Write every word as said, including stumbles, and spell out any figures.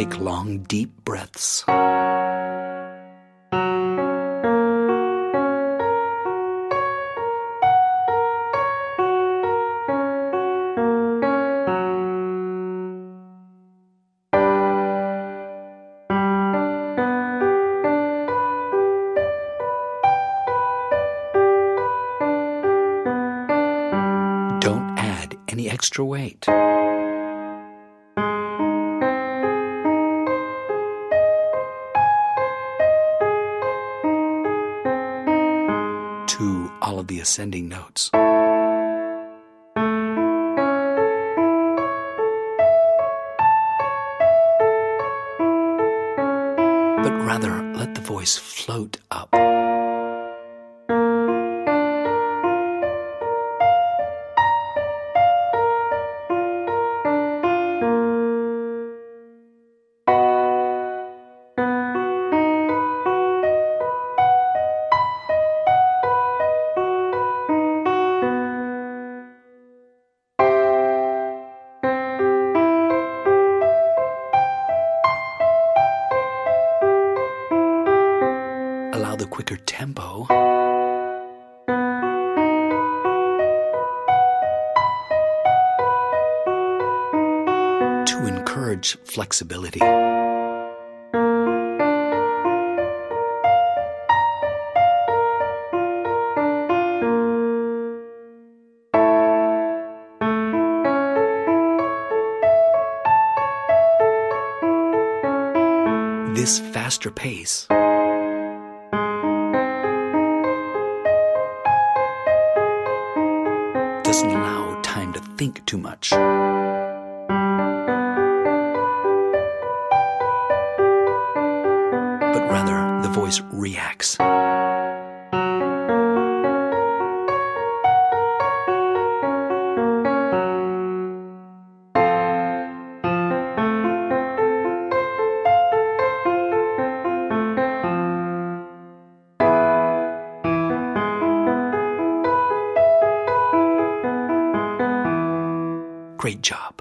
Take long, deep breaths. Don't add any extra weight. To all of the ascending notes. But rather let the voice float up. Allow the quicker tempo to encourage flexibility. This faster pace doesn't allow time to think too much. But rather, the voice reacts. Great job.